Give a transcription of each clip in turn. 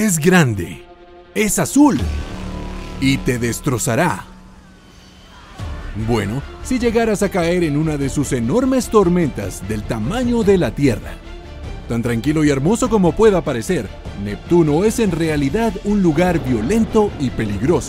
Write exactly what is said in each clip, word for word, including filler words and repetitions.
Es grande, es azul y te destrozará. Bueno, si llegaras a caer en una de sus enormes tormentas del tamaño de la Tierra. Tan tranquilo y hermoso como pueda parecer, Neptuno es en realidad un lugar violento y peligroso.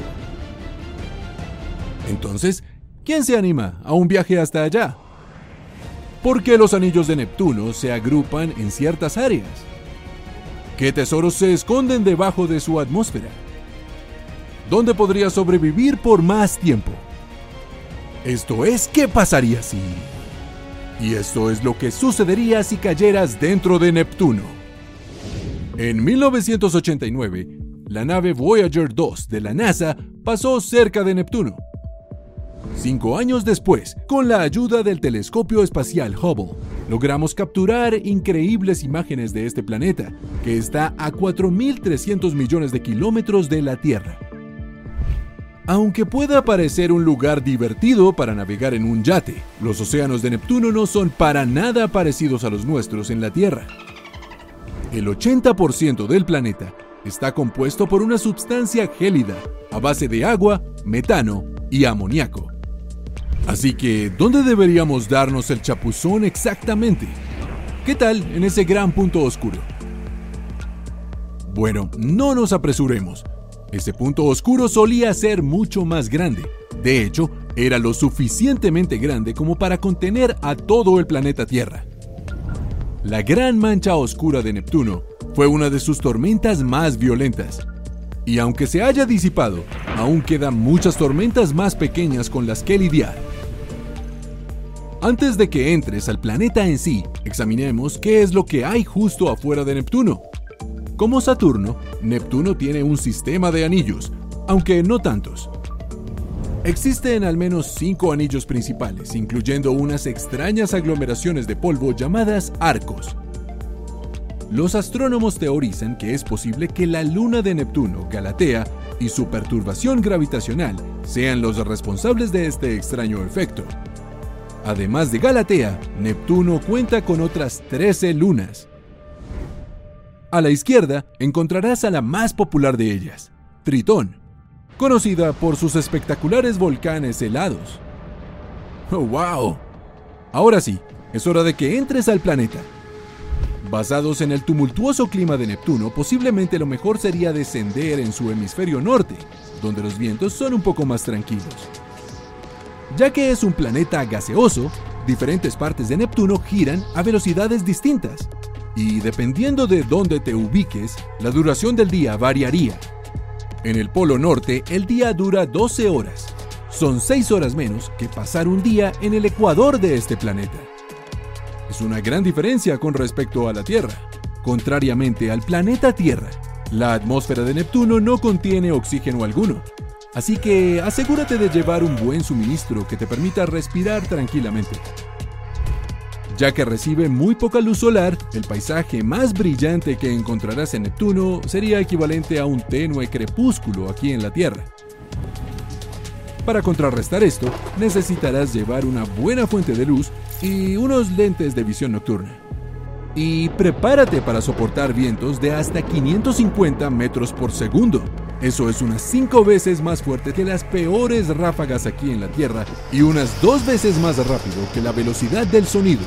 Entonces, ¿quién se anima a un viaje hasta allá? ¿Por qué los anillos de Neptuno se agrupan en ciertas áreas? ¿Qué tesoros se esconden debajo de su atmósfera? ¿Dónde podría sobrevivir por más tiempo? Esto es, ¿qué pasaría si...? Y esto es lo que sucedería si cayeras dentro de Neptuno. En mil novecientos ochenta y nueve, la nave Voyager dos de la NASA pasó cerca de Neptuno. Cinco años después, con la ayuda del telescopio espacial Hubble, logramos capturar increíbles imágenes de este planeta, que está a cuatro mil trescientos millones de kilómetros de la Tierra. Aunque pueda parecer un lugar divertido para navegar en un yate, los océanos de Neptuno no son para nada parecidos a los nuestros en la Tierra. El ochenta por ciento del planeta está compuesto por una sustancia gélida a base de agua, metano y amoníaco. Así que, ¿dónde deberíamos darnos el chapuzón exactamente? ¿Qué tal en ese gran punto oscuro? Bueno, no nos apresuremos. Ese punto oscuro solía ser mucho más grande. De hecho, era lo suficientemente grande como para contener a todo el planeta Tierra. La gran mancha oscura de Neptuno fue una de sus tormentas más violentas. Y aunque se haya disipado, aún quedan muchas tormentas más pequeñas con las que lidiar. Antes de que entres al planeta en sí, examinemos qué es lo que hay justo afuera de Neptuno. Como Saturno, Neptuno tiene un sistema de anillos, aunque no tantos. Existen al menos cinco anillos principales, incluyendo unas extrañas aglomeraciones de polvo llamadas arcos. Los astrónomos teorizan que es posible que la luna de Neptuno, Galatea, y su perturbación gravitacional sean los responsables de este extraño efecto. Además de Galatea, Neptuno cuenta con otras trece lunas. A la izquierda encontrarás a la más popular de ellas, Tritón, conocida por sus espectaculares volcanes helados. ¡Oh, wow! Ahora sí, es hora de que entres al planeta. Basados en el tumultuoso clima de Neptuno, posiblemente lo mejor sería descender en su hemisferio norte, donde los vientos son un poco más tranquilos. Ya que es un planeta gaseoso, diferentes partes de Neptuno giran a velocidades distintas. Y dependiendo de dónde te ubiques, la duración del día variaría. En el Polo Norte, el día dura doce horas. Son seis horas menos que pasar un día en el ecuador de este planeta. Es una gran diferencia con respecto a la Tierra. Contrariamente al planeta Tierra, la atmósfera de Neptuno no contiene oxígeno alguno. Así que asegúrate de llevar un buen suministro que te permita respirar tranquilamente. Ya que recibe muy poca luz solar, el paisaje más brillante que encontrarás en Neptuno sería equivalente a un tenue crepúsculo aquí en la Tierra. Para contrarrestar esto, necesitarás llevar una buena fuente de luz y unos lentes de visión nocturna. Y prepárate para soportar vientos de hasta quinientos cincuenta metros por segundo. Eso es unas cinco veces más fuerte que las peores ráfagas aquí en la Tierra y unas dos veces más rápido que la velocidad del sonido.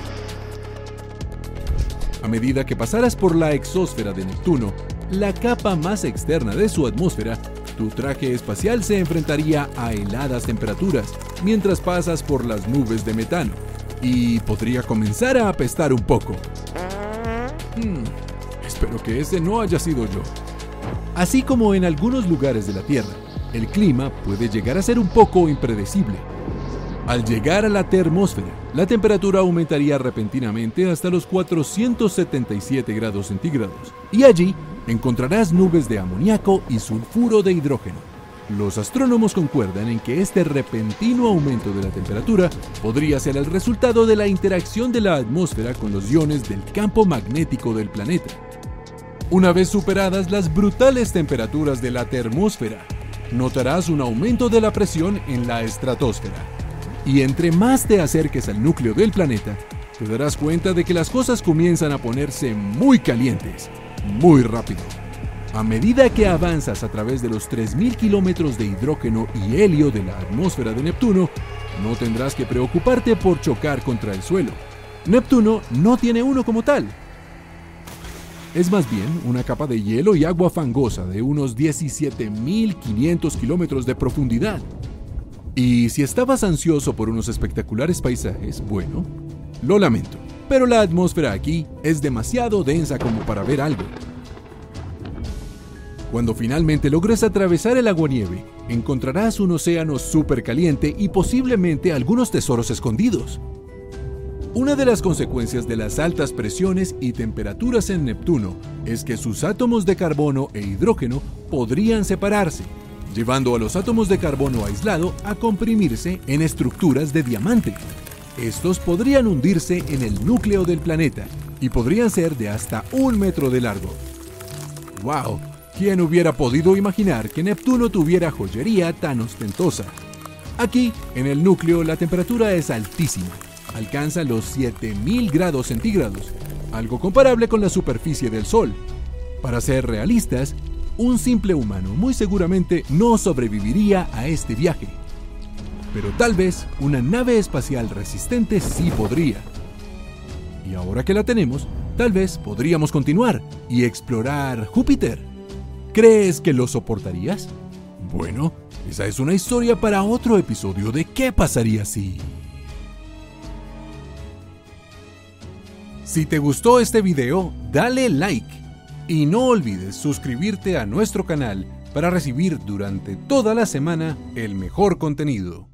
A medida que pasaras por la exósfera de Neptuno, la capa más externa de su atmósfera, tu traje espacial se enfrentaría a heladas temperaturas mientras pasas por las nubes de metano y podría comenzar a apestar un poco. Hmm, espero que ese no haya sido yo. Así como en algunos lugares de la Tierra, el clima puede llegar a ser un poco impredecible. Al llegar a la termósfera, la temperatura aumentaría repentinamente hasta los cuatrocientos setenta y siete grados centígrados, y allí encontrarás nubes de amoníaco y sulfuro de hidrógeno. Los astrónomos concuerdan en que este repentino aumento de la temperatura podría ser el resultado de la interacción de la atmósfera con los iones del campo magnético del planeta. Una vez superadas las brutales temperaturas de la termósfera, notarás un aumento de la presión en la estratosfera. Y entre más te acerques al núcleo del planeta, te darás cuenta de que las cosas comienzan a ponerse muy calientes, muy rápido. A medida que avanzas a través de los tres mil kilómetros de hidrógeno y helio de la atmósfera de Neptuno, no tendrás que preocuparte por chocar contra el suelo. Neptuno no tiene uno como tal. Es más bien una capa de hielo y agua fangosa de unos diecisiete mil quinientos kilómetros de profundidad. Y si estabas ansioso por unos espectaculares paisajes, bueno, lo lamento, pero la atmósfera aquí es demasiado densa como para ver algo. Cuando finalmente logres atravesar el aguanieve, encontrarás un océano súper caliente y posiblemente algunos tesoros escondidos. Una de las consecuencias de las altas presiones y temperaturas en Neptuno es que sus átomos de carbono e hidrógeno podrían separarse, llevando a los átomos de carbono aislado a comprimirse en estructuras de diamante. Estos podrían hundirse en el núcleo del planeta y podrían ser de hasta un metro de largo. ¡Wow! ¿Quién hubiera podido imaginar que Neptuno tuviera joyería tan ostentosa? Aquí, en el núcleo, la temperatura es altísima. Alcanza los siete mil grados centígrados, algo comparable con la superficie del Sol. Para ser realistas, un simple humano muy seguramente no sobreviviría a este viaje. Pero tal vez una nave espacial resistente sí podría. Y ahora que la tenemos, tal vez podríamos continuar y explorar Júpiter. ¿Crees que lo soportarías? Bueno, esa es una historia para otro episodio de ¿Qué pasaría si? Si te gustó este video, dale like y no olvides suscribirte a nuestro canal para recibir durante toda la semana el mejor contenido.